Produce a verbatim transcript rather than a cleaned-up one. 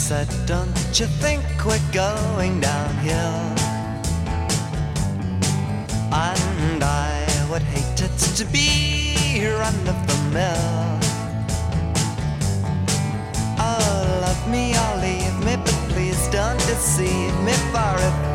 said, don't you think we're going downhill? And I would hate it to be run of the mill. Oh, love me or leave me, but please don't deceive me, for if